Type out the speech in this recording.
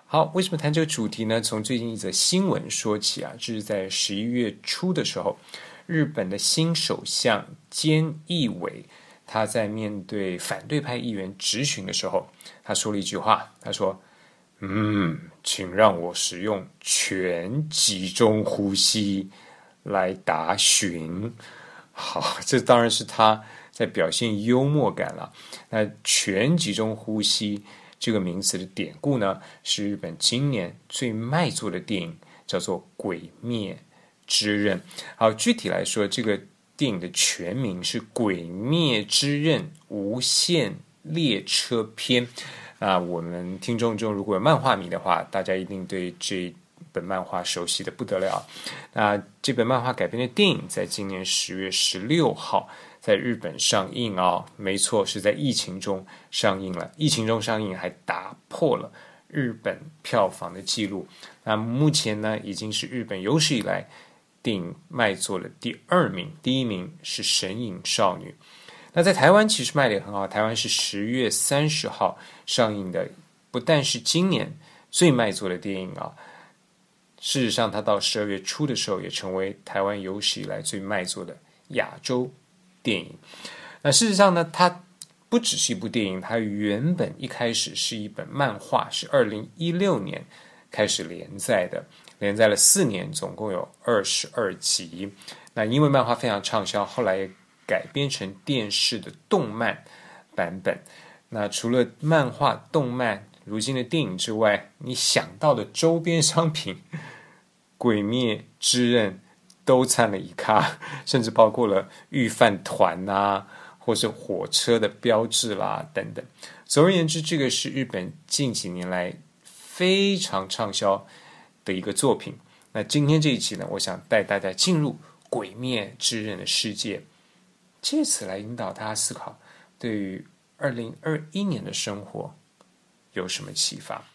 好，为什么谈这个主题呢？从最近一则新闻说起啊，这是在11月初的时候，日本的新首相菅义伟，他在面对反对派议员质询的时候，他说了一句话，他说：请让我使用全集中呼吸来答询。好，这当然是他在表现幽默感了。那全集中呼吸这个名词的典故呢，是日本今年最卖座的电影，叫做《鬼灭之刃》。好，具体来说，这个电影的全名是《鬼灭之刃无限列车篇》。我们听众中如果有漫画迷的话，大家一定对这本漫画熟悉的不得了。那这本漫画改编的电影在今年10月16号在日本上映没错，是在疫情中上映了。疫情中上映还打破了日本票房的记录。那目前呢，已经是日本有史以来电影卖座的第2名，第1名是《神隐少女》。那在台湾其实卖得也很好，台湾是10月30号上映的，不但是今年最卖座的电影事实上它到12月初的时候也成为台湾有史以来最卖座的亚洲电影。那事实上呢，它不只是一部电影，它原本一开始是一本漫画，是2016年开始连载的，连载了4年，总共有22集。那因为漫画非常畅销，后来也改编成电视的动漫版本。那除了漫画、动漫，如今的电影之外，你想到的周边商品，鬼灭之刃都占了一咖，甚至包括了御饭团或是火车的标志啦等等。总而言之，这个是日本近几年来非常畅销的一个作品。那今天这一期呢，我想带大家进入鬼灭之刃的世界，借此来引导大家思考，对于2021年的生活有什么启发？